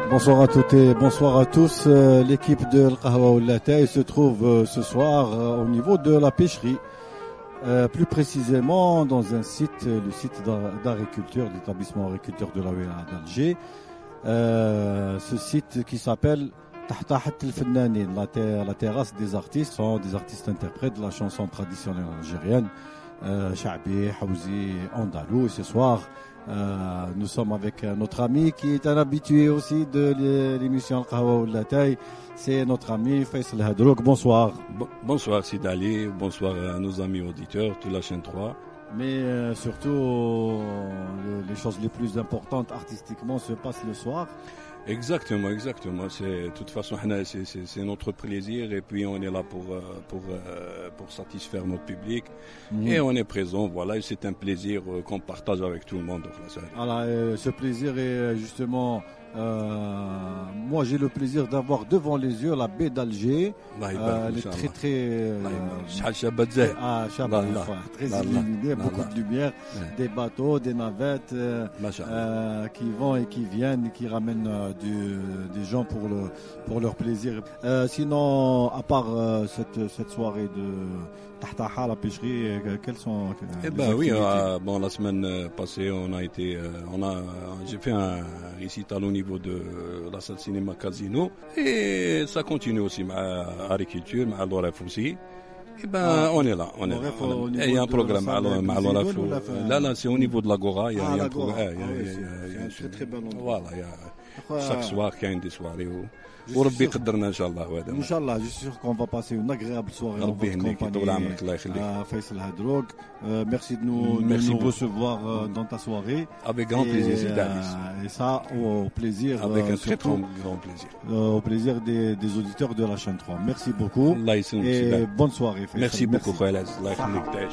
Bonsoir à toutes et bonsoir à tous. L'équipe de Al-Qahwa Oul-Latay se trouve ce soir au niveau de la pêcherie, plus précisément dans un site, le site d'agriculture, l'établissement agriculteur de la Wilaya d'Alger. Ce site qui s'appelle Tahta Hat al-Fannanin, la terrasse des artistes, sont des artistes interprètes de la chanson traditionnelle algérienne, Cha'bi, Hawzi, Andalou. Et ce soir, nous sommes avec notre ami qui est un habitué aussi de l'émission Al-Qahwa Oul-Latay. C'est notre ami Faisal Hadrouk. Bonsoir. Bonsoir Sid Ali, bonsoir à nos amis auditeurs de la chaîne 3. Mais surtout, les choses les plus importantes artistiquement se passent le soir. Exactement. C'est, de toute façon, c'est notre plaisir et puis on est là pour satisfaire notre public et on est présent. Voilà, et c'est un plaisir qu'on partage avec tout le monde. Voilà, ce plaisir est justement. Moi, j'ai le plaisir d'avoir devant les yeux la baie d'Alger. Elle est très très illuminée, beaucoup de lumière, des bateaux, des navettes qui vont et qui viennent, qui ramènent des gens pour leur plaisir. Sinon, à part cette soirée de Tahtaha, la pêcherie, quelles sont la semaine passée, j'ai fait un récital au niveau de la salle cinéma Casino et ça continue aussi à l'agriculture, à l'OREF aussi. On est là. Il y a un programme à l'OREF. Là, c'est au niveau de l'Agora. Il y a un programme. C'est un très bel endroit. Voilà, chaque soir, il y a des soirées. وربي يقدرنا ان شاء الله. ان شاء الله, je suis sûr qu'on va passer une agréable soirée en votre compagnie. Faisal Hadrouk, merci de nous recevoir dans ta soirée. Avec grand plaisir. Et ça, au plaisir. Avec un très grand plaisir. Au plaisir des auditeurs de la chaîne 3. Merci beaucoup. Et bonne soirée. Faisal. Merci beaucoup Khaled. Merci.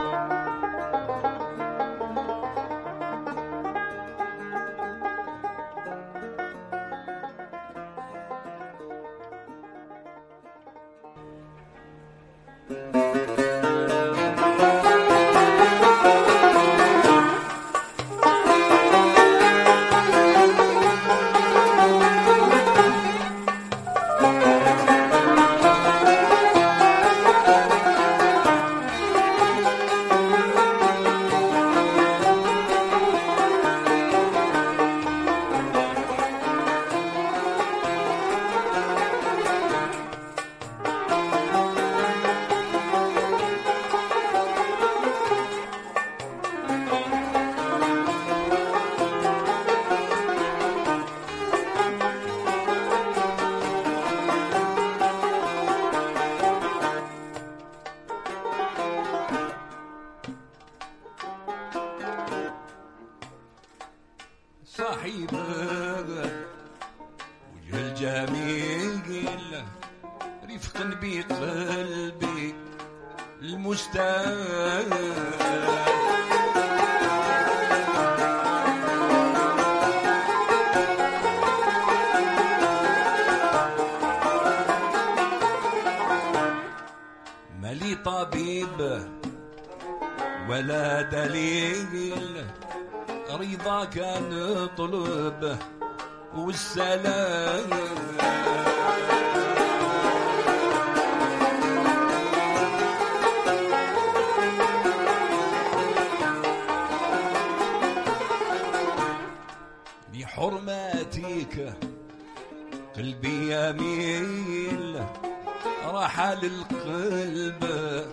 بحرماتك قلبي يميل رحل القلب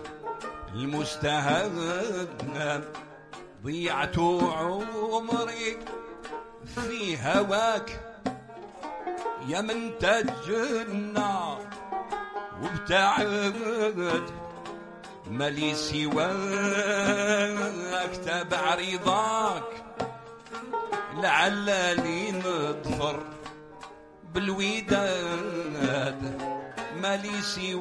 المستهان ضيعت عمري في هواك يا من تجنى وابتعد مالي سواك تبع رضاك لعلني نظفر بالوداد مالي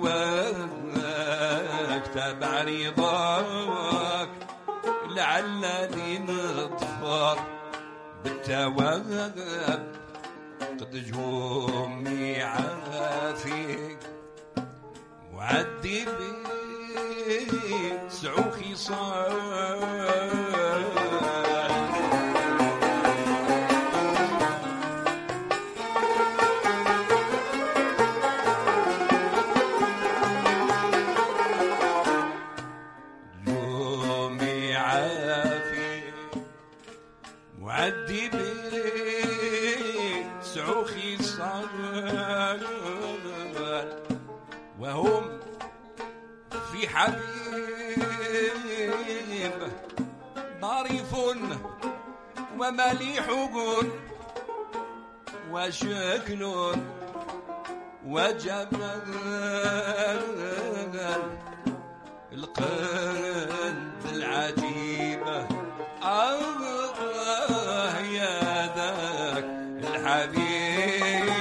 سواك تبع رضاك لعلني نظفر بالتواب قد جومي عافيك وعدي بيك سعو خصال سعو خصال وهم في حبيب ظريف ومليح وشكل وجمال القلب العجيبة يا ذاك الحبيب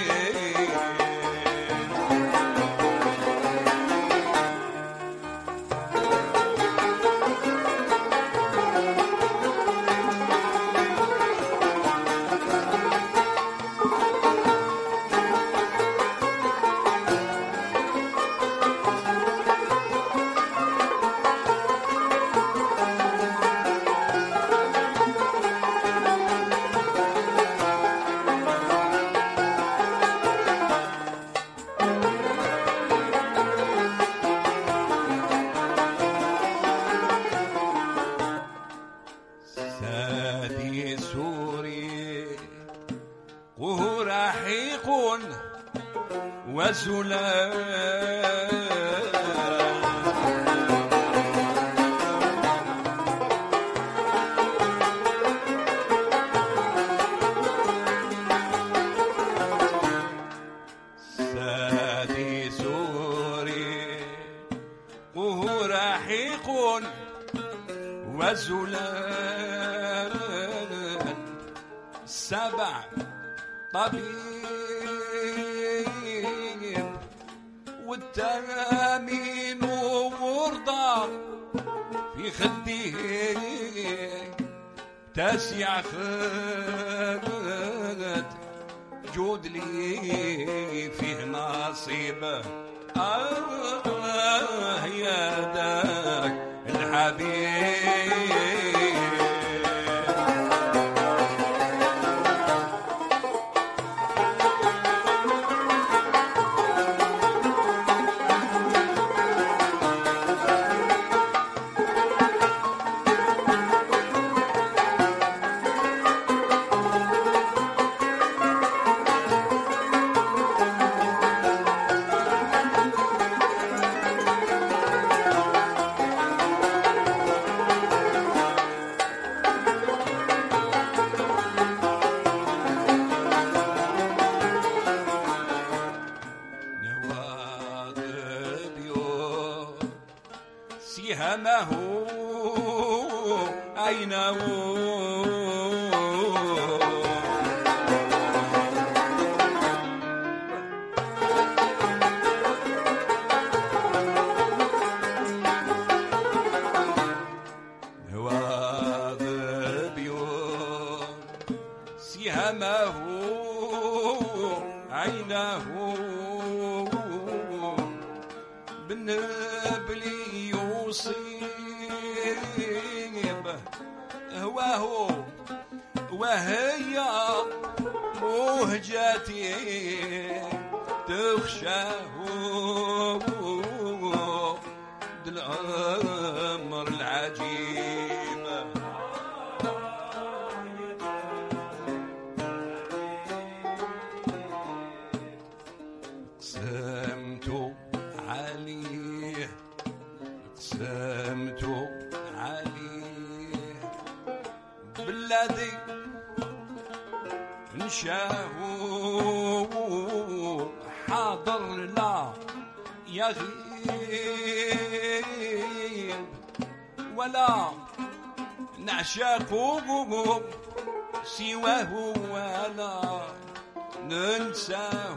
سادي سوري وهو رحيق وزلال سبع طبيب والتامين ورضا في خده تسع خد جود لي فيه نصيبه يا داك الحبيب سهمه عينه واظب سهمه عينه بالنبل يصيب هواه وهي مهجتي تخشاه الأمر العجيب قسمت عليه قسمت عليه بالذي انشاه حاضر لا يغيب ولا نعشقه سواه ولا ننساه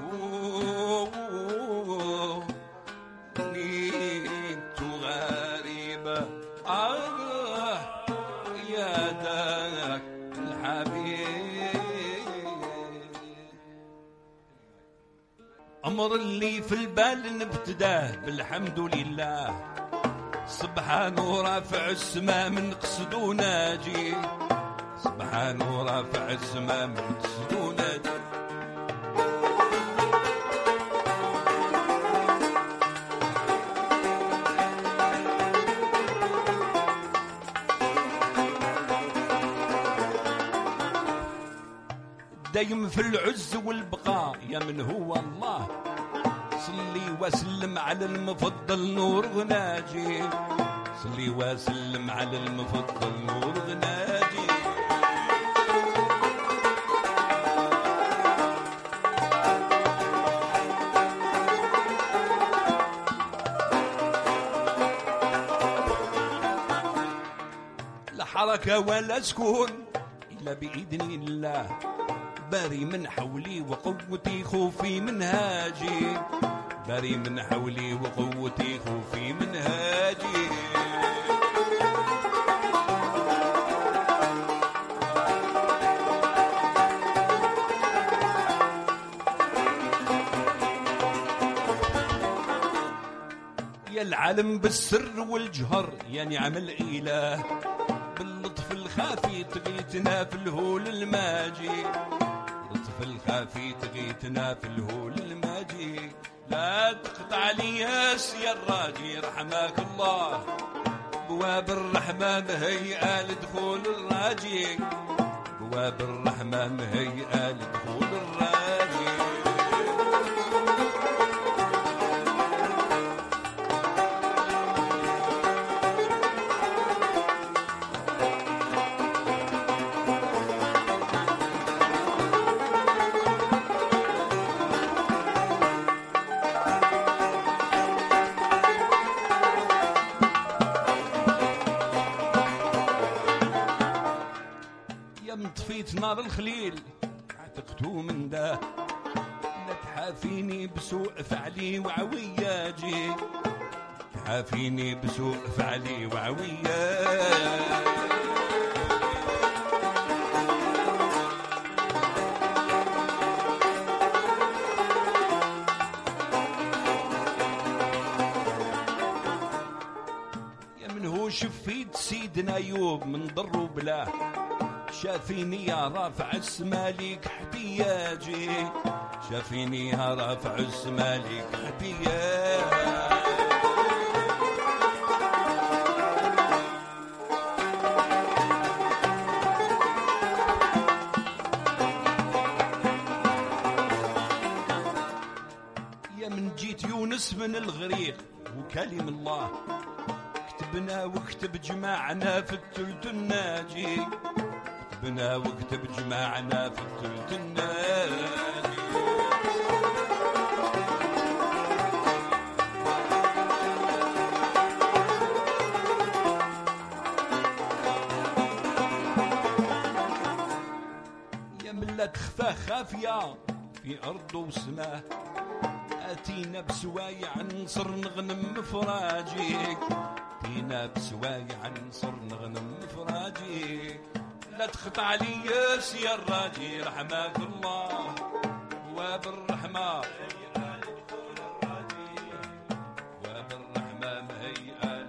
نيت غريبة يا ذاك الحبيب أمر اللي في البال نبتداه بالحمد لله سبحانه رافع السماء من قصد وناجي سبحانه رافع السماء من قصد وناجي دايم في العز والبقاء يا من هو الله. صلي وسلم على المفضل نور غناجي، صلي وسلم على المفضل نور غناجي. لا حركة ولا سكون إلا بإذن الله، باري من حولي وقوتي خوفي منهاجي، باري من حولي وقوتي خوفي منهاجي. يا العالم بالسر والجهر يا نعم الإله، باللطف الخافي تغيتنا في الهول الماجي، لطف الخافي تغيتنا في الهول الماجي. لا تقطع لي يا الراجي رحمك الله، بواب الرحمة مهيئة لدخول الراجي، بواب الرحمة مهيئة لدخول الراجي. طفيت نار الخليل عتقتو من ده، لا تحافيني بسوء فعلي وعوياجي، تحافيني بسوء فعلي وعوياجي. يا من هو شفيت سيدنا أيوب من ضر وبلاه، شافيني يا رافع السما ليك احتياجي، شافيني يا رافع السما ليك احتياجي. يا من جيت يونس من الغريق وكلم الله، كتبنا وكتب جماعنا في الثلث الناجي، كتبنا وكتب جماعنا في الثلث الناجي. يا من لا تخفى خافية في أرض وسماء، آتينا بسوايع نصر نغنم مفراجي، آتينا بسوايع نصر نغنم مفراجي. لا تخطع لي يا الراجي رحمك الله، وبالرحمة وبالرحمة مهيئة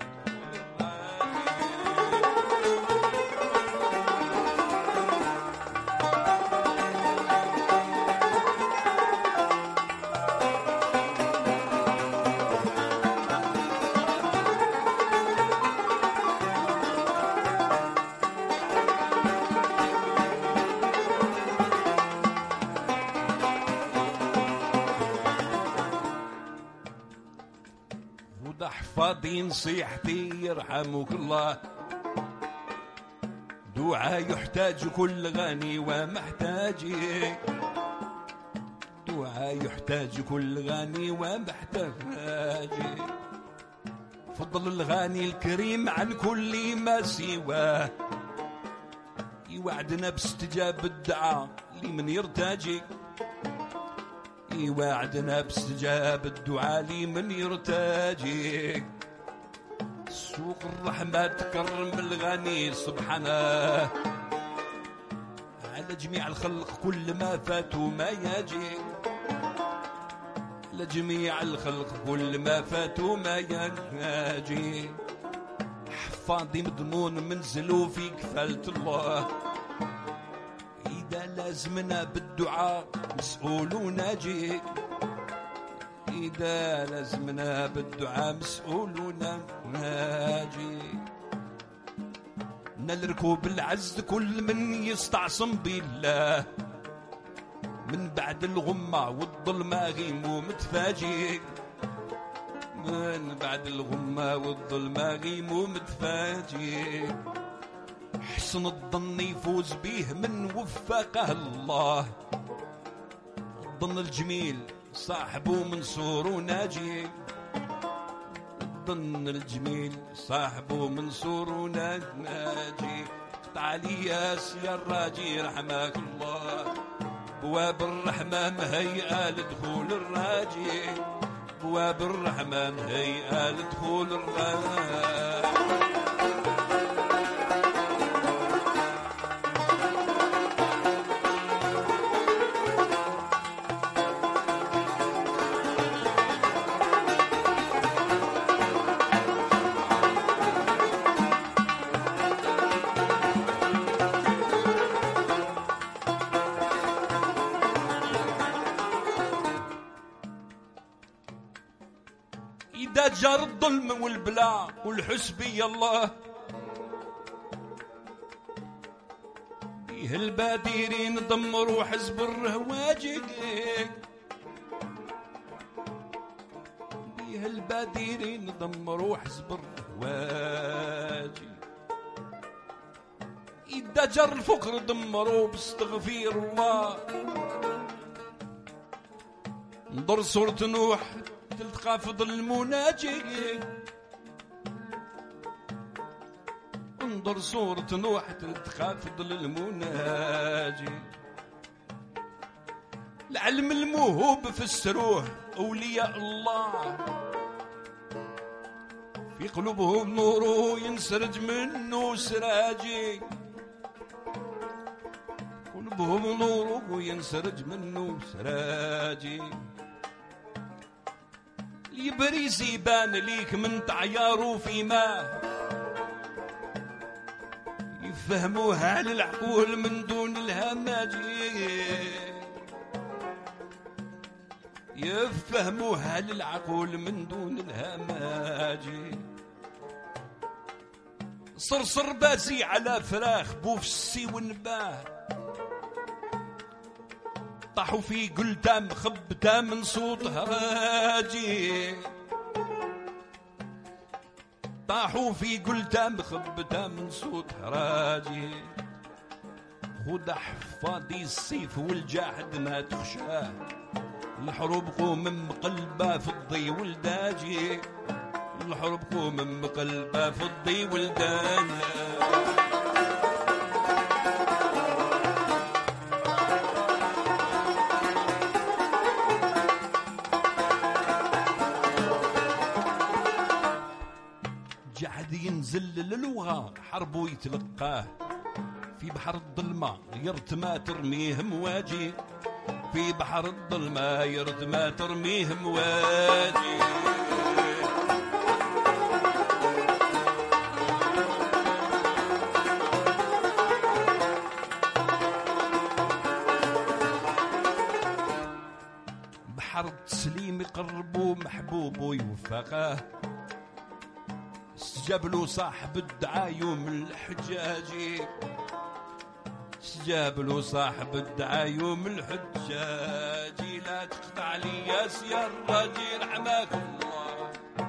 حفاظي نصيحتي يرحمك الله، دعاء يحتاج كل غني ومحتاجي، دعاء يحتاج كل غني ومحتاجي. فضل الغني الكريم عن كل ما سواه، يوعدنا باستجاب الدعاء لمن يرتاجي، يوعدنا باستجاب الدعاء لمن يرتاجي. سوق الرحمة تكرم الغني سبحانه، على جميع الخلق كل ما فاتوا ما يجي، على جميع الخلق كل ما فاتوا ما يجي. حفاظي مضمون منزلوا في كفالة الله، إذا لازمنا بالدعاء مسؤول وناجي، إذا لازمنا بالدعاء مسؤول وناجي. نلركو بالعز كل من يستعصم بالله، من بعد الغمة والظلمة غيمو متفاجئ، من بعد الغمة والظلمة غيمو متفاجئ. حسن الظن يفوز بيه من وفقه الله، الظن الجميل صاحبه منصور وناجي، الظن الجميل صاحبه منصور وناجي. قطع لي يا الراجي رحمك الله، بواب الرحمة مهيئة لدخول الراجي، بواب الرحمة مهيئة لدخول الراجي. إذا جار الظلم والبلاء والحسبي الله، بيه البادرين دمروا حزب الرهواجي، بيه البادرين دمروا حزب الرهواجي. إذا جار الفقر دمروا باستغفير الله، انظر سورة نوح تلتقى فضل المناجي، انظر سورة نوح تلتقى فضل المناجي. العلم الموهوب فسروه أولياء الله، في قلوبهم نوره ينسرج منه سراجي، قلوبهم نوره ينسرج منه سراجي. يبريز يبان ليك من تعياره فيما يفهموها للعقول من دون الهماجي، يفهموها للعقول من دون الهماجي. صرصر بازي على فراخ بوفسي ونباه، طاحوا في قلتا مخبتا من صوت هراجي، طاحوا في قلتا مخبتا من صوت هراجي. خد حفاضي السيف والجاحد ما تخشاه، الحروب قوم مقلبة في الضي والداجي، الحروب قوم مقلبة في الضي والداجي. جعد ينزل للوغى حربو يتلقاه، في بحر الظلمة يرتمى ترميه مواجي، في بحر الظلمة يرتمى ترميه مواجي. بحر التسليم يقربو محبوبو يوفقاه، استجاب له صاحب الدعاء يوم الحجاجي، استجاب له صاحب الدعاء يوم الحجاجي. لا تقطع لي يا سيا الراجي رحمك الله،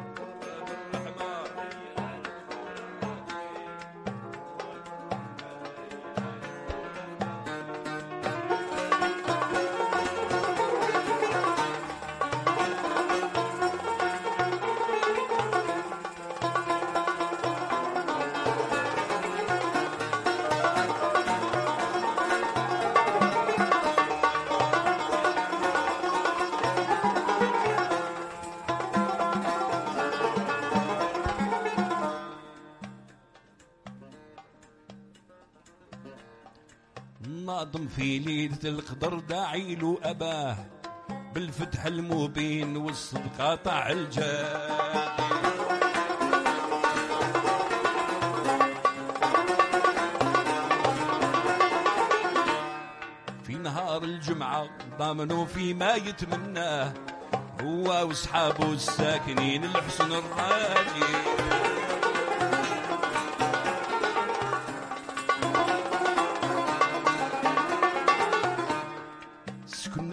الناظم في ليلة القدر داعي له أباه، بالفتح المبين والصدق قاطع الجاد. في نهار الجمعة ضامنوا فيما يتمناه، هو واصحابه الساكنين الحسن الراجي.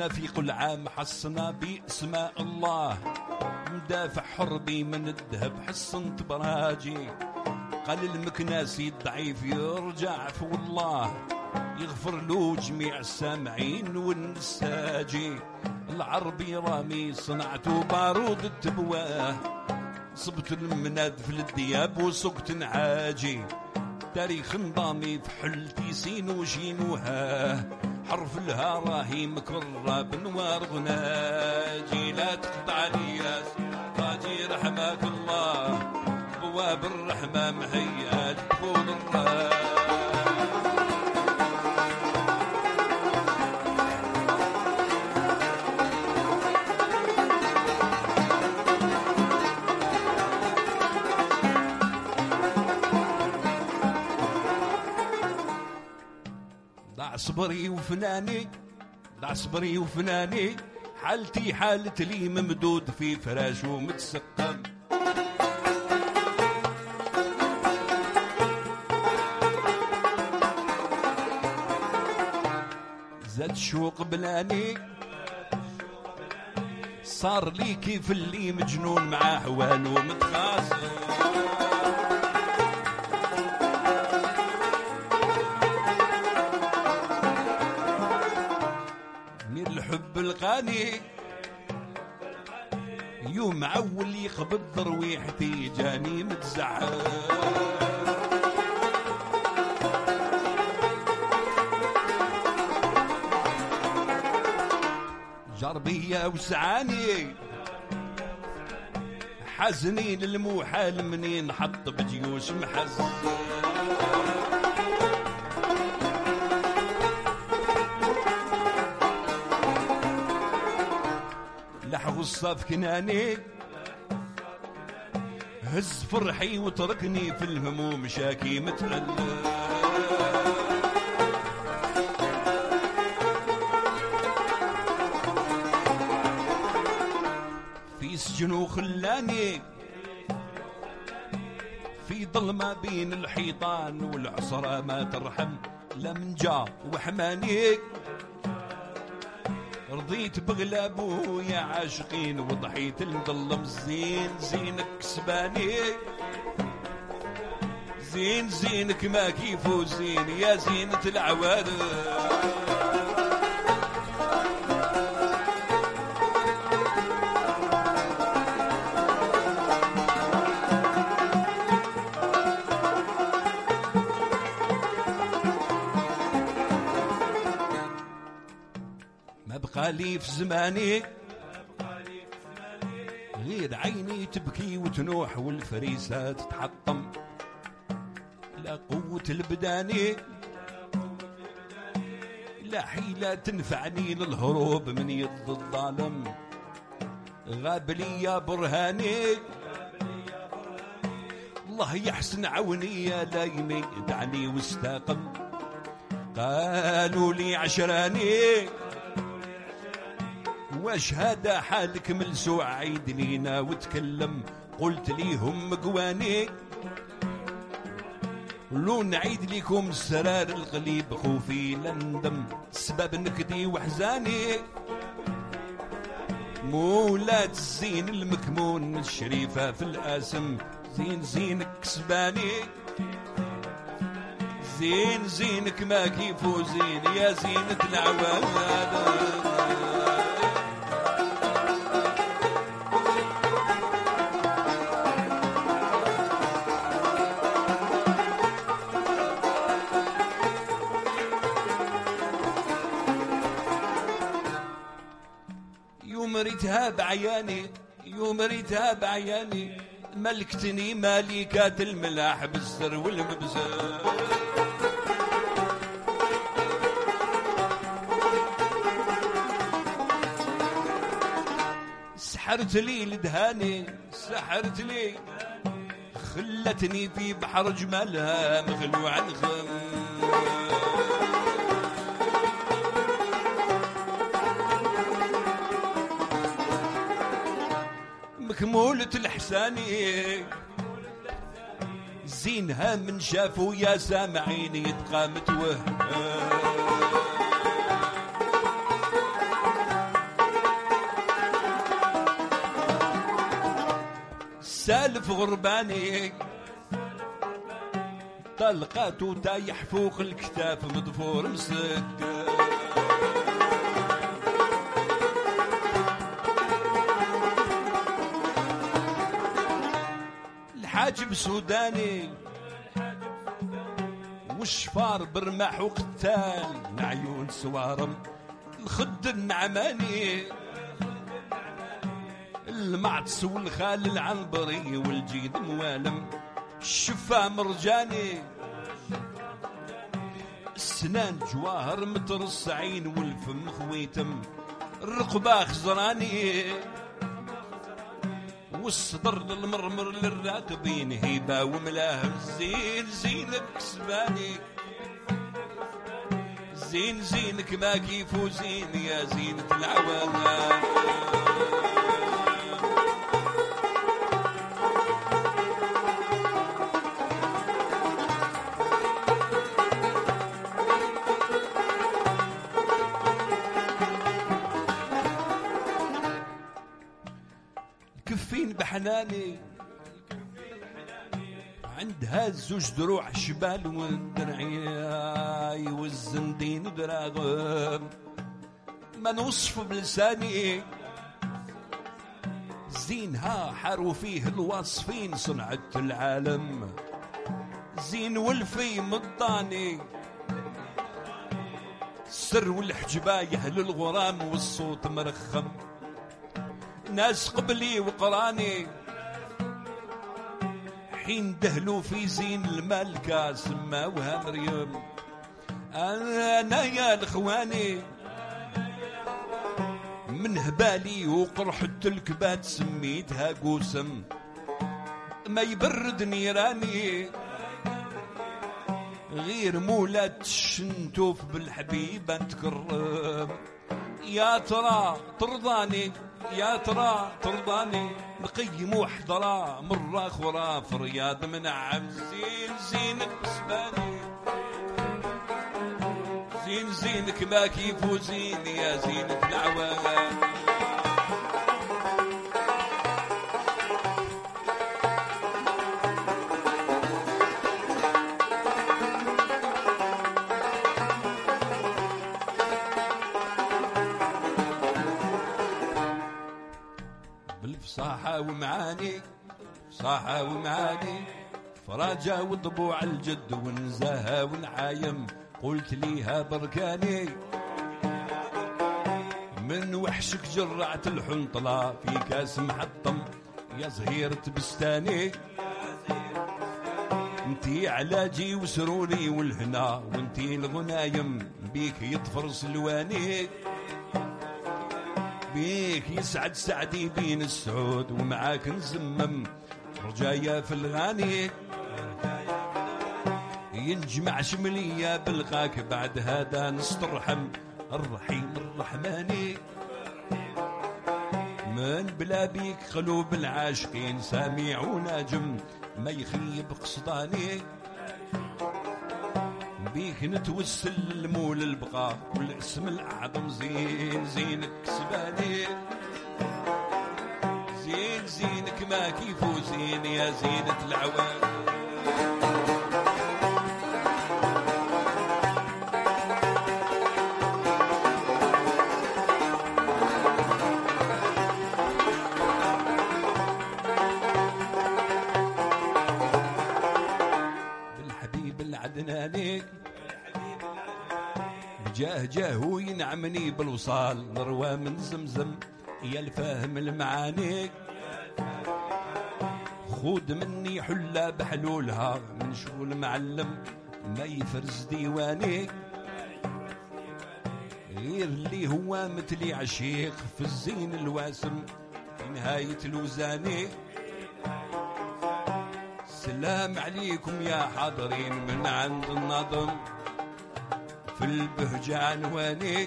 احنا في كل عام حصنا باسماء الله، مدافع حربي من الذهب حصنت براجي، قال المكناسي الضعيف يرجع في الله، يغفر له جميع السامعين والنساجي، العربي رامي صنعته بارود التبواه، صبت المناد في الدياب وسقت نعاجي، تاريخ نظامي في حلتي سين وشين وها، حرف الها راهي مكرر بنوار غناجي، لا تقطع لي يا سيدي رحمك الله، بواب الرحمة مهيئة لدخول الراج. ضع صبري وفناني، ضع صبري وفناني، حالتي حالة لي ممدود في فراش ومتسقم، زاد شوق بلاني، صار لي كيف اللي مجنون مع حوال ومتخاصم، من الحب الغاني يوم عول يقبض ضرويحتي جاني متزعل، جربية وسعاني حزني للموحال منين حط بجيوش محزن، لحظ الصاف كناني هز فرحي وتركني في الهموم شاكي متألم، في سجن وخلاني في ظلمة بين الحيطان والعصرة ما ترحم، لم جا وحماني رضيت بغلابو يا عاشقين وضحيت المظلم، زين زينك كسباني، زين زينك ما كيفو زين يا زينة العواد، ما بقى لي في زماني غير عيني تبكي وتنوح والفريسة تتحطم، لا قوة البداني لا حيلة تنفعني للهروب من يد الظالم، غاب لي يا برهاني الله يحسن عوني يا لايمي دعني واستاقم، قالوا لي عشراني واش هذا حالك ملسوع عيد لينا وتكلم، قلت ليهم قواني لو نعيد لكم السرار القليب خوفي لندم، سبب نكدي وحزاني مولات الزين المكمون الشريفة في القاسم، زين زينك كسباني، زين زينك ما كيفو زين يا زينة العواد، يوم ريتها بعياني يوم ريتها بعياني، ملكتني مالكات الملاح بالسر والمبزر، سحرت لي لدهاني سحرت لي، خلتني في بحر جمالها مغلو عن غم، مكمولة الحساني زينها من شافوا يا سامعين يتقى متوه، سالف غرباني طلقاته تايح فوق الكتاف مضفور مسد الحاجب سوداني والشفار برماح وقتال عيون سوارم الخد النعماني المعطس والخال العنبري والجيد موالم الشفا مرجاني السنان جواهر مترصعين والفم خويتم الرقبة خزراني والصدر للمرمر للراكبين هيبة وملاهم زين زينك كسباني زين زينك ما كيفو زين يا زينة العوام كفين بحناني عندها زوج دروع شبال والدرعي والزندين دراغم ما نوصف بلساني زينها حاروا فيه الوصفين صنعة العالم زين والفي مضاني السر والحجبايه للغرام والصوت مرخم ناس قبلي وقراني حين دهلوا في زين الملكة سماوها مريم أنا يا الإخواني من هبالي وقرحة الكبات سميتها قوسم ما يبرد نيراني غير مولات الشنتوف بالحبيبة تكرم يا ترى ترضاني يا ترى ترضاني نقيم وحضرة مرة خورا في رياض منعم زين زينك بسباني زين زينك ما كيفو زين يا زينة العوام بالفصاحة ومعاني صاحة ومعاني فراجة وضبوع الجد ونزاهة ونعايم قلت ليها بركاني من وحشك جرعت الحنطلة في كاس محطم يا زهيرة بستاني انتي علاجي وسروري والهنا وانتي الغنايم بيك يطفر سلواني بيك يسعد سعدي بين السعود ومعاك نزمم رجايا في الغاني ينجمع شملية بلغاك بعد هذا نسترحم الرحيم الرحماني من بلا بيك قلوب العاشقين سامع وناجم ما يخيب قصداني بيك نتوسل للمول البقاء والاسم الأعظم زين زينك كسباني زين زينك ما كيفو زين يا زينة العوام بالحبيب العدناني جاه ينعمني بالوصال نروى من زمزم يا الفاهم المعاني خود مني حلة بحلولها من شغل معلم ما يفرز ديواني غير اللي هو مثلي عشيق في الزين الواسم في نهاية الوزاني السلام عليكم يا حاضرين من عند النظم في البهجة عنواني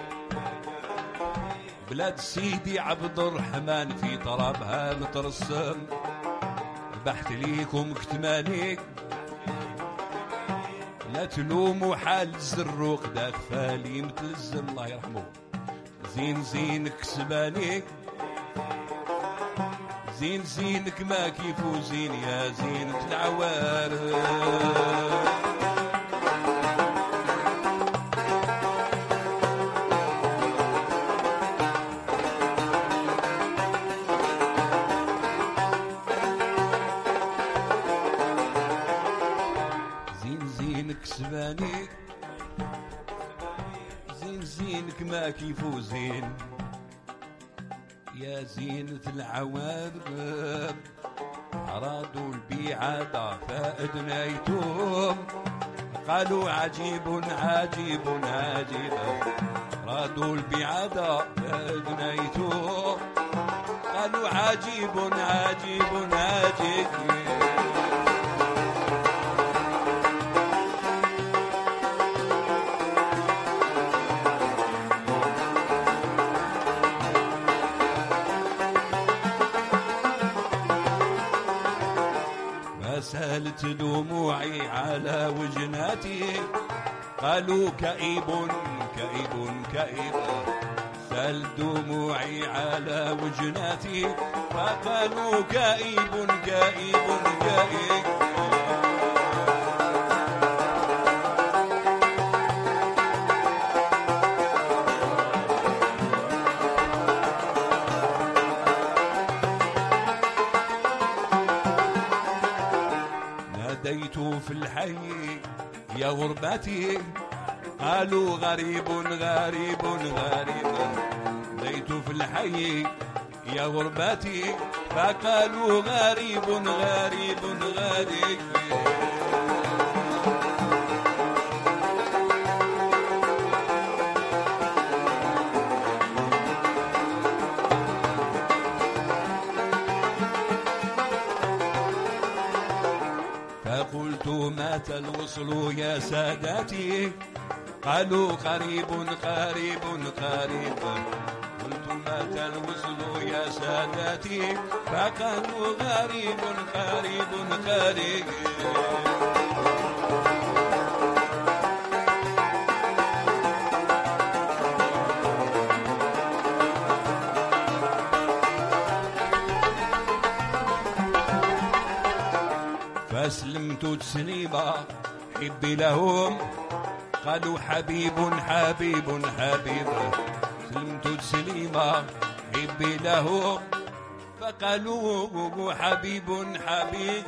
بلاد سيدي عبد الرحمن في طرابها مترسم بحت ليكم كتماني لا تلوموا حال الزروق دا خفالي متلزم الله يرحمه زين زين كسباني زين زينك ما كيفو زين يا زينة العوارف. زين زينك سباني زين زينك ما كيفو زين يا زينة العوارف. أرادوا البيعة فأدنيتم قالوا عجيب عجيب عجيب. أرادوا البيعة فأدنيتم قالوا عجيب عجيب عجيب. سالت دموعي على وجناتي قالوا كئيب كئيب كئيب. سالت دموعي على وجناتي فقالوا كئيب كئيب كئيب. ناديت في الحي يا غربتي قالوا غريب غريب غريب. ناديت في الحي يا غربتي فقالوا غريب غريب غريب. فقلت مات الوصل يا سادتي قالوا قريب قريب قريب. قلت مات الوصل يا سادتي فقالوا غريب قريب قريب. فاسلمت تسليما حبي لهم قالوا حبيب حبيب حبيب. سلمت تسليما حبي لهم فقالوا حبيب حبيب.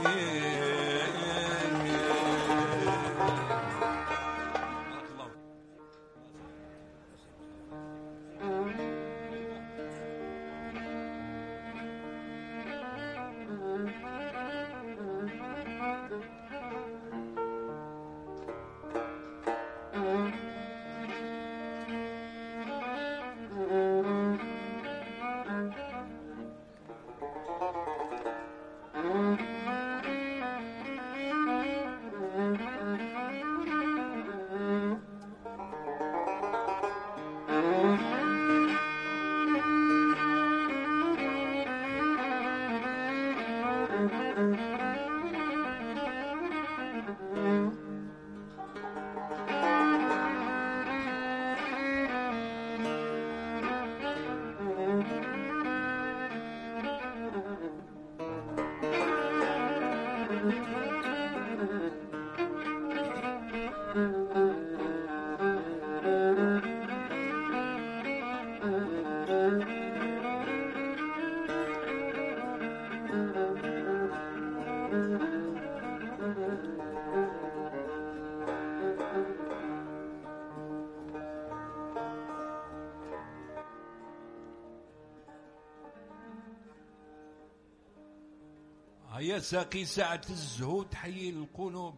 هيا ساقي ساعة الزهود حي القلوب.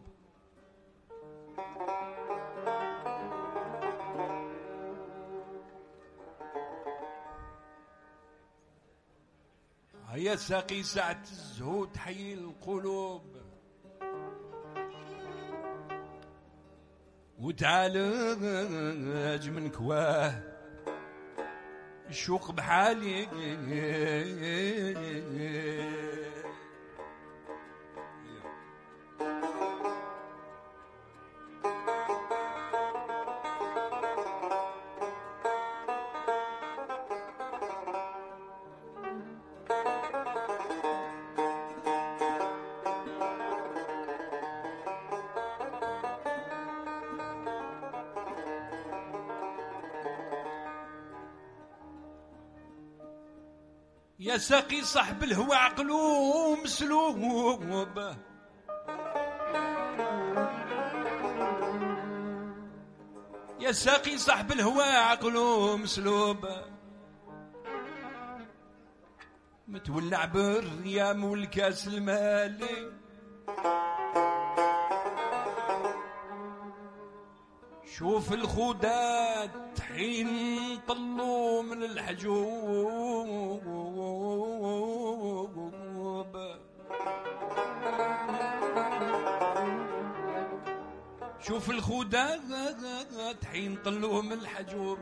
هيا ساقي ساعة الزهود حي القلوب. وتعالج من كواه الشوق بحالي. يا ساقي صاحب الهوى عقلو مسلوب، يا ساقي صاحب الهوى عقلو مسلوب، متولع بالريام والكاس المالي، شوف الخدات حين طلوا من الحجوب، شوف الخدات حين طلوا من الحجوب،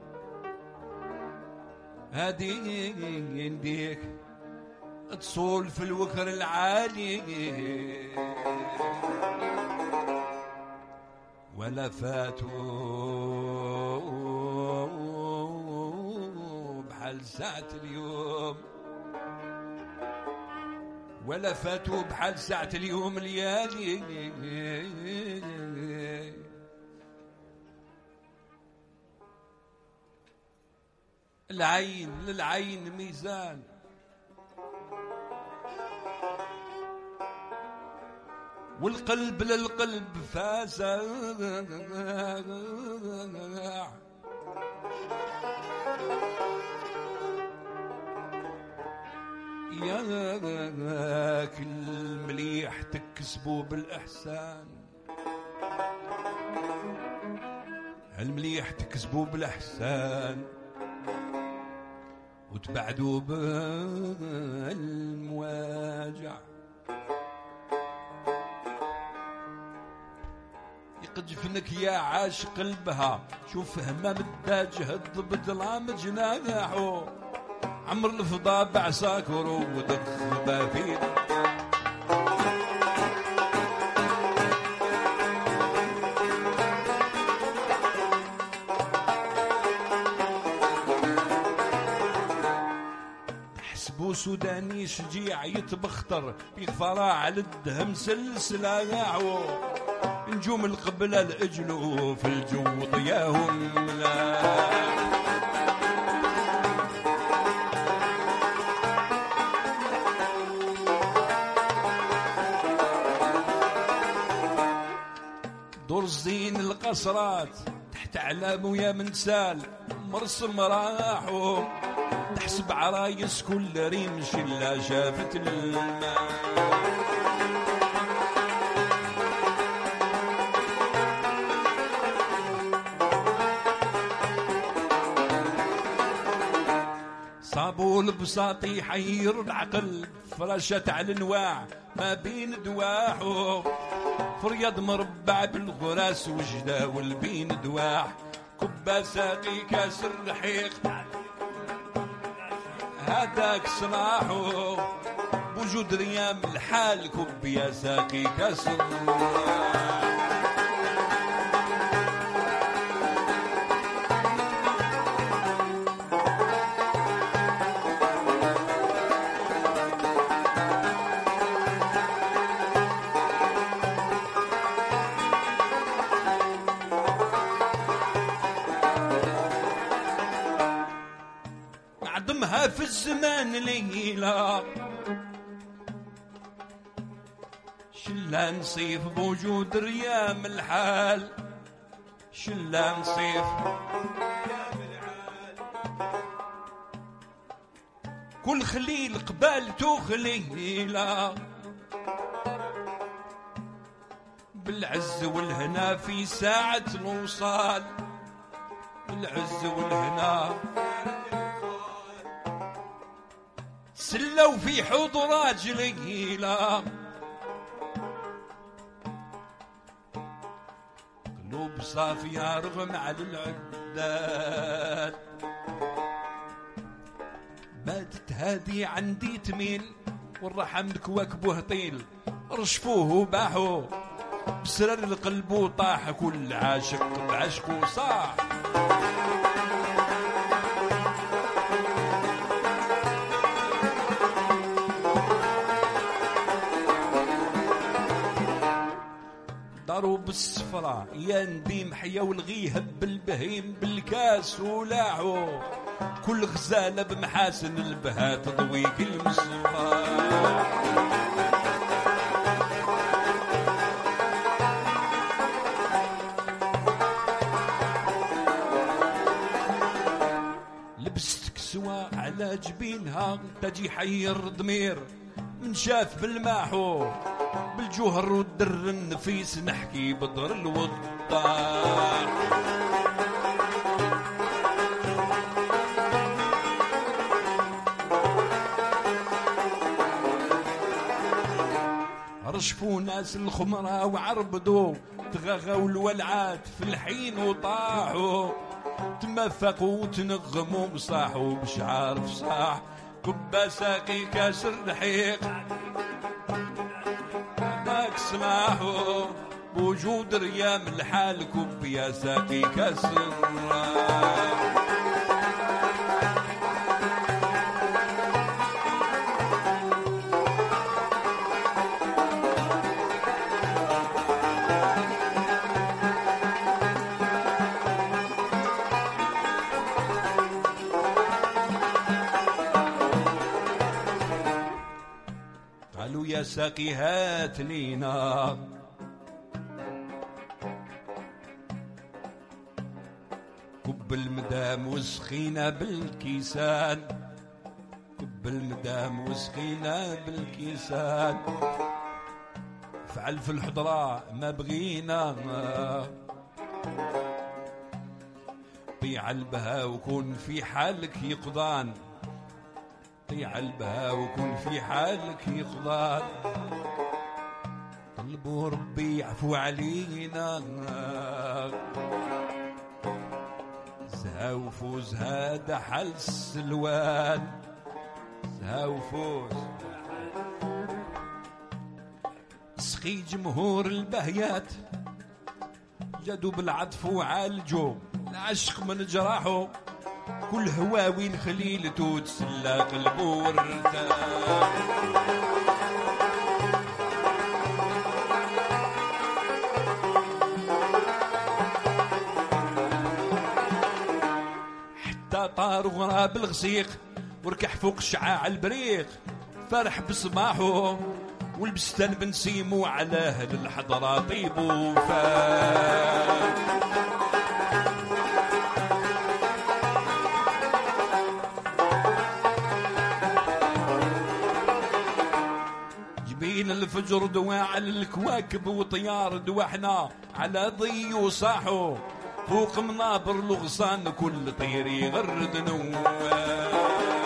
هادي ينديك تصول في الوكر العالي، ولا فاتوا بحال ساعة اليوم، ولا فاتوا بحال ساعة اليوم ليالي، العين للعين ميزان، والقلب للقلب فازع، ياك المليح تكسبوا بالإحسان، المليح تكسبوا بالإحسان، وتبعدوا بالمواجع، يقجفنك يا عاشق البها، شوف همام الداج هد بظلام جناحه، عمر الفضا بعصاك ورود خبافين، تحسبو سوداني شجيع يتبختر يغفر على الدهم سلسلاعو، نجوم القبلة الأجلو في الجو ضياهم دور الزين القصرات تحت أعلام يا منسال، مرسم راحو تحسب عرايس كل ريمش إلا شافت الماء، صابوا البساطي يحير العقل، فرشت على الانواع ما بين دواحو، فريض مربع بالغراس وجداول بين دواح، كبا ساقي كاس الرحيق هذاك صلاحو، بوجود ريام الحال كب يا ساقي كاس الرحيق. نعدمها في الزمان ليلة، شلا نصيف بوجود ريام الحال، شلا نصيف كل خليل قبالته خليلة، بالعز والهنا في ساعة الوصال، بالعز والهنا سلوا في حضرات جليلة، قلوب صافية رغم على العداد، باتت هادي عندي تميل والرحم كواكبه طيل، رشفوه وباحوه بسرر القلب وطاح، كل عاشق بعشقه صاح. ضروب الصفرة يا نديم حيا والغيهب بالبهيم بالكاس ولاعو، كل غزالة بمحاسن البها تضوي كل مصباح. لبست كسوة على جبينها تجي حير ضمير، من شاف بالماحو بالجوهر والدر النفيس نحكي بدر الوضاح. رشفوا ناس الخمرة وعربدوا تغغوا الولعات في الحين وطاحوا، تمفقوا وتنغموا وصاحوا بشعار فصاح. كبا ساقي كاس الرحيق داك سماحوا بوجود ريام الحال، كب يا ساقي كاس الرحيق. يا ساقي هات لينا كب المدام وسخينا بالكيسان، كب المدام وسخينا بالكيسان. فعل في الحضرة ما بغينا طيع البها وكون في حالك يقضان، طيع البها وكون في حالك يقضان. طلبوا ربي يعفو علينا زها وفوز هذا حل السلوان، زها وفوز سقي جمهور البهيات جدوا بالعطف وعالجوا العشق من جراحه، كل هواوين خليلته تسلى قلبه وارتاح. حتى طار غراب الغسيق وركح فوق شعاع البريق، فرح بصباحه والبستان بنسيمو على اهل الحضره طيب وفاح. جبين الفجر دواع الكواكب وطيار دواحنا على ضي وصاحو، فوق منابر الغصان كل طير يغرد نواه.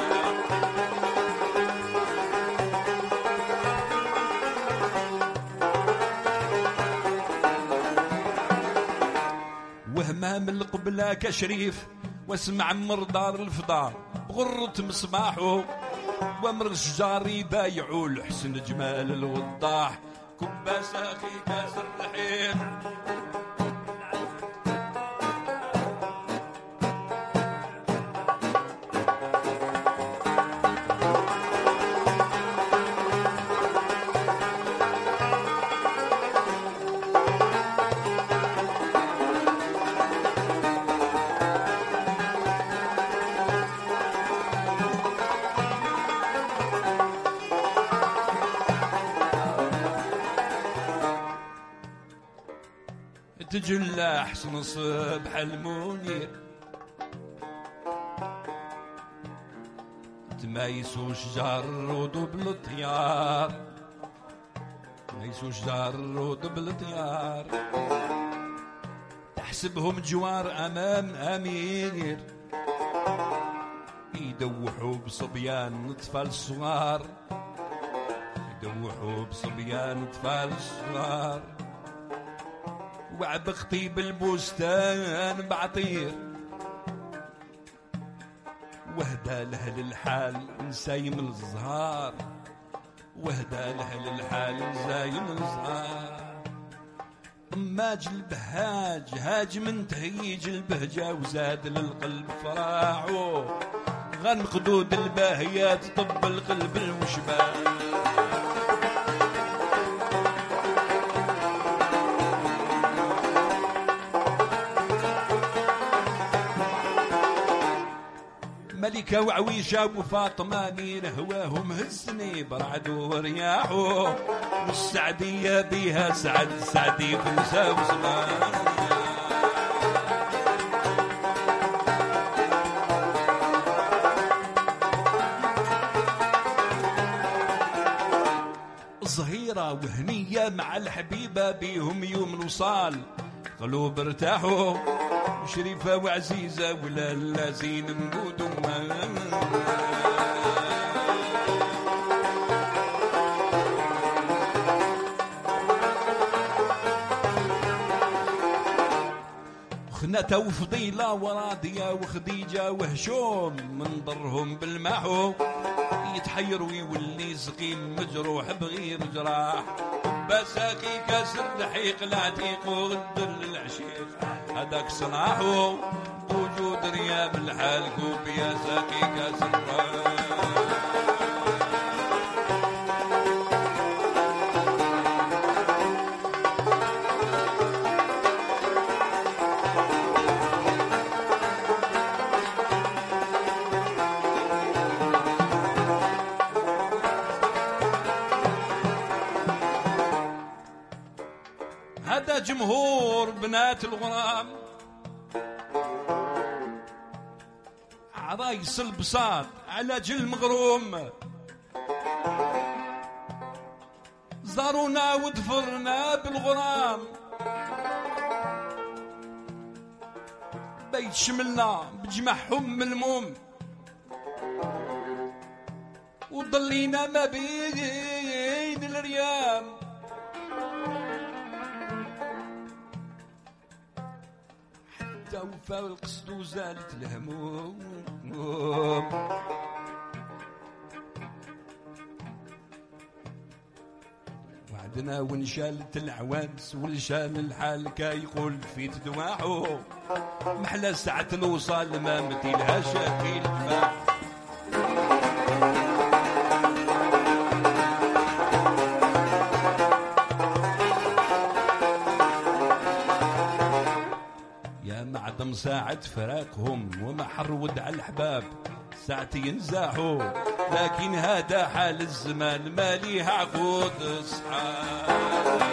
وهمام القبلة كشريف واسمع مردار الفضار بغرة مصباحه، وامر الشجار يبايعوا لحسن جمال الوضاح. كبا ساقي كاس الرحيق تجلى حسن صبح المنير، تمايسو شجار ودبل الطيار، تمايسو شجار ودبل الطيار. تحسبهم جوار امام امير يدوحوا بصبيان اطفال صغار، يدوحوا بصبيان اطفال صغار. وعب خطيب البستان بعطير وهدى لأهل الحال نسايم الزهار، وهدى لأهل الحال نسايم الزهار. ماج البهاج هاج من تهيج البهجة وزاد للقلب فراعو، غن خدود الباهيات طب القلب المشبع. ملكة وعويشة وفاطمة مين هواهم هزني برعدو ورياحو والسعدية بيها سعد سعدي فنسا وزمان الظهيرة وهنية مع الحبيبة بيهم يوم الوصال قلوب ارتاحوا وشريفة وعزيزة ولا اللازين نقود خنته وفضيلة وراضية وخديجة وهشوم من ضرهم بالمحو يتحير ويولي سقيم مجروح بغير جراح بساقي كسر دحيق العتيق وغدر العشيق هذاك صناحو وجود رياب الحال كوب يا ساقي كسر هذا جمهور بنات الغرام عرايس البساط على جل مغروم زارونا ودفرنا بالغرام بيت شملنا بجمعهم ملموم وضلينا ما بين الريام وفا القصد وزالت الهموم وعدنا ونشالت العوانس والشان الحال كيقول في تدواحو محلى ساعة الوصال ما مديلها شاكي الجماح معدم ساعة فراقهم وما حرود على الحباب ساعة ينزاحوا لكن هذا حال الزمان ما ليه عقود اصحاب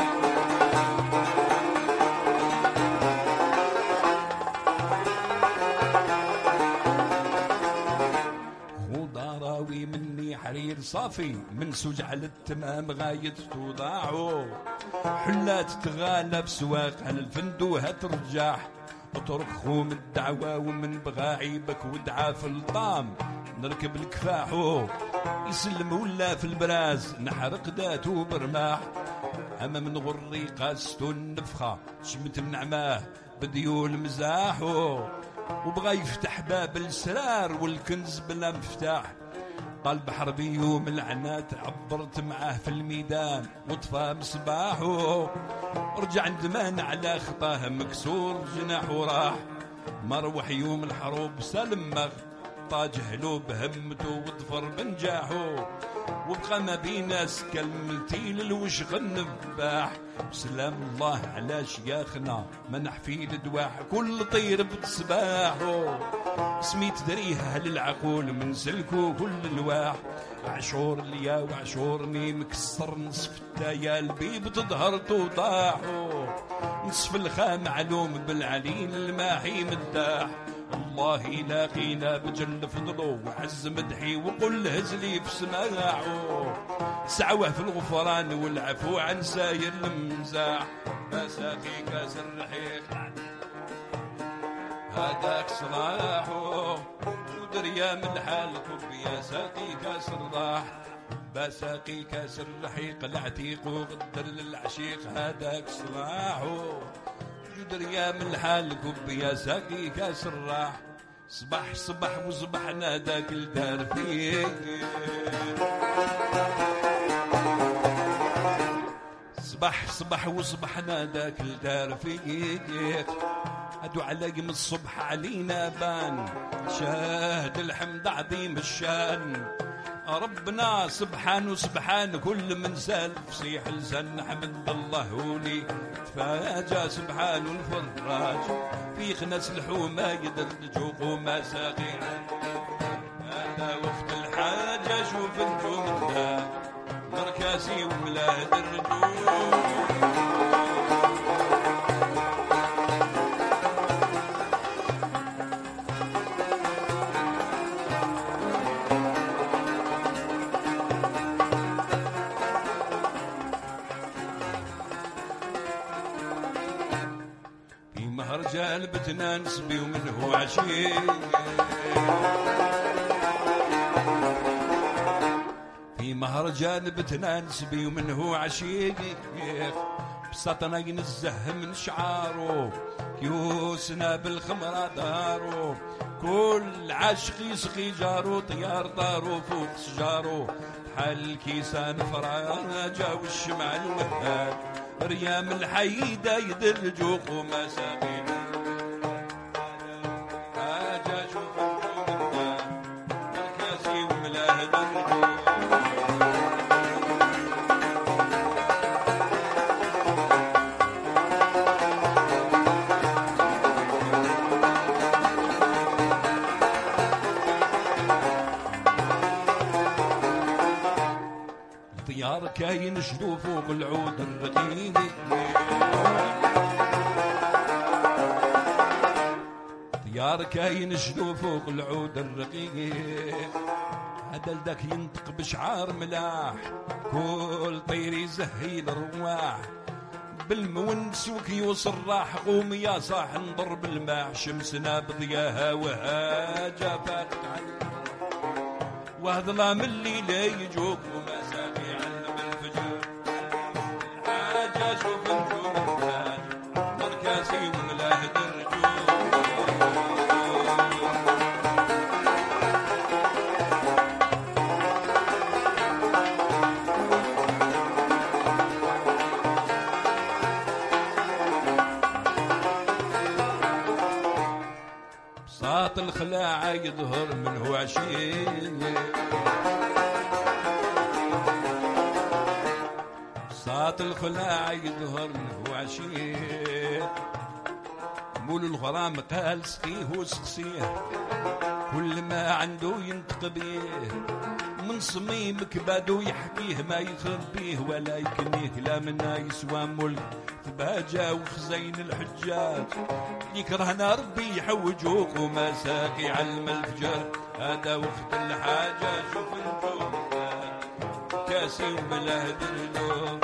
ضراوي مني حرير صافي من سجع للتمام غاية توضاعوا حلات تغالب سواق على الفندوها ترجاح اتركوا من الدعوة ومن بغى عيبك ودعا في الطام نركب الكفاحو يسلم ولا في البراز نحرق داتو برماح أما من غري قاستو النفخة شمت من عماه بديول مزاحو وبغى يفتح باب السرار والكنز بلا مفتاح قلب حربي يوم العنات عبرت معاه في الميدان وطفى مصباحه رجع ندمان على خطاه مكسور جناح وراح مروح يوم الحروب سلم طاجهلو بهمته وظفر بنجاحه وبقى ما بين ناس كلمتي للوشغ النباح سلام الله على شياخنا منح في الدواح كل طير بتصباحه سميت دريها للعقول من سلكو كل الواح عشور ليا وعشورني مكسر نصف التايا البيب تظهرتو طاحو نصف الخام معلوم بالعليل الماحي مداح الله يلاقينا بجل فضله وعز مدحي وقل هزلي في سماعه سعوه في الغفران والعفو عن ساير المزاح مساقي كاس الرحيق هذاك صلاحه ودريا من حالكم يا ساقي كاس الراح بساقي كاس الرحيق العتيق وغدر للعشيق هذاك صلاحه دريا من حالكم يا ساقي كاس الراح صبح صبح وصبحنا داك الدار فيه صبح صبح وصبحنا داك الدار فيه هدو على قم الصبح علينا بان شاهد الحمد عظيم الشان ربنا سبحان وسبحان كل من سال فصيح لسان حمد الله ولي تفاجا سبحان الفراج في خنس الحومة يدرجوق وما ساقي كاسي وملاه الرجول. مهرجان بتنا نسبي ومنه عشيق، في مهرجان بتنا نسبي ومنه عشيق، بسطنا ينزه من شعاره كيوسنا بالخمرة دارو، كل عاشق يسقي جارو طيار دارو فوق شجارو، حل كيسان فراجة والشمع الوهاد ريام الحيدة يدرجوق ومساقين حاجة شوف الجوم الكاسي وملاه درجوق. طيار كاين شدو فوق العود الرقيق، طيار كاين شدو فوق العود الرقيق، هذا لداك ينطق بشعار ملاح، كل طير يزهي الرواح، بالمونس وكيوس الراح، قوم يا صاح نضرب الماح، شمسنا بضياها وهاجا فاتت على وهظلام الليل يجوك ومساقي علم الفجر، حاجة شوف نجوم الثاني مركزي وملاه درجوك. بساط الخلاعة يظهر منه عشيق، بساط الخلاعة يظهر منه عشيق، مول الغرام قال سقيه وسقسيه، كل ما عنده ينطق بيه، من صميم كبادو يحكيه ما يخبيه ولا يكنيه، لا منا يسوى ملك باجا وخزين الحجاج، يكرهنا ربي يحوجوك ومساقي علم الفجر، هذا وقت الحاجة شوف النجوم كاسي وملاه درجوك.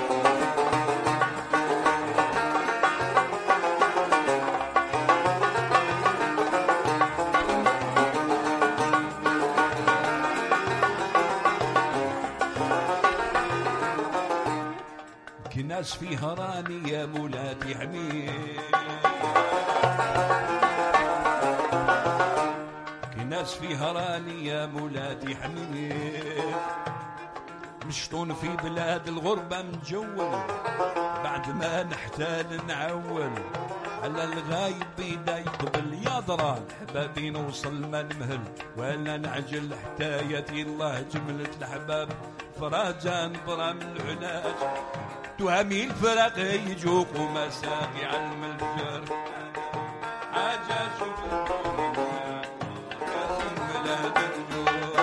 ناس في هراني يا مولاتي حميد، ناس في هراني يا مولاتي حميد، مشطون في بلاد الغربة مجول، بعد ما نحتال نعول، على الغايب بينا يقبل يا ضران، حبابي نوصل ما نمهل ولا نعجل، حتى ياتي الله جملة الحباب فراجان برام العناج، تهامي الفرق يجوق ومساقي علم الفجر، حاجة شوف كاسم بلاد الجوع.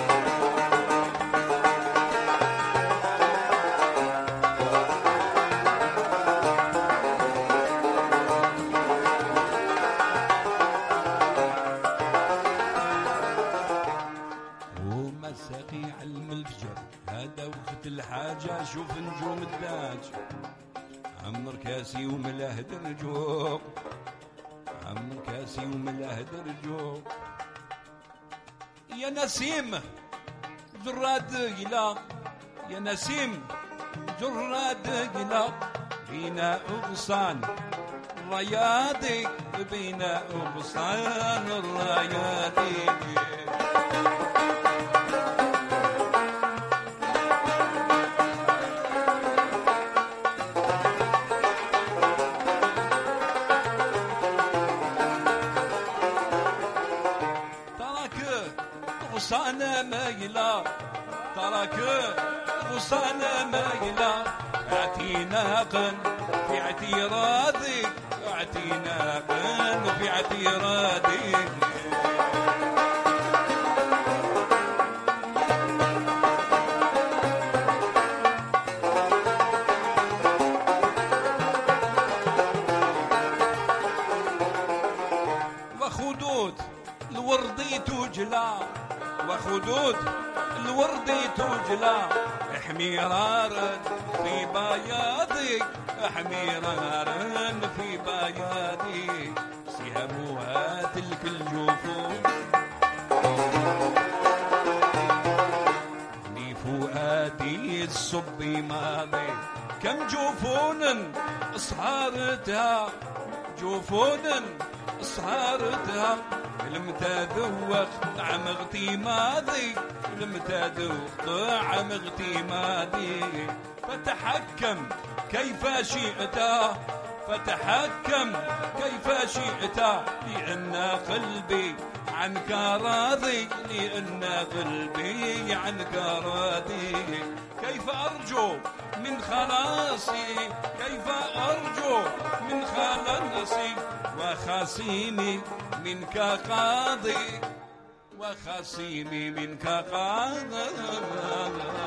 ومساقي علم الفجر، هذا وقت الحاجة شوف نجوم الداج، عمر كاسي وملاه درجوق، عمر كاسي وملاه درجوق. يا نسيم جراد يلا، يا نسيم جراد يلا، بينا أغصان الرياضي، بينا أغصان الرياضي. غصانة مايلة تراك غصانة مايلة، اعتناقا في اعتراضك، اعتناقا في اعتراضك. يموت الورد تجلى حميرار في بياضي حميرار في بياضي سهموها تلك الجفون لي فؤادي الصبي ماضي كم جفون صهارتها جفون صهارتها لم تذوق طعم اغتماضي لم تذوق طعم اغتماضي فتحكم كيف شئت فتحكم كيف شئت لأن قلبي عنك راضي لأن قلبي عنك راضي كيف أرجو من خلاصي كيف أرجو من خلاصي وخصيمي منك قاضي وخصيمي منك قاضي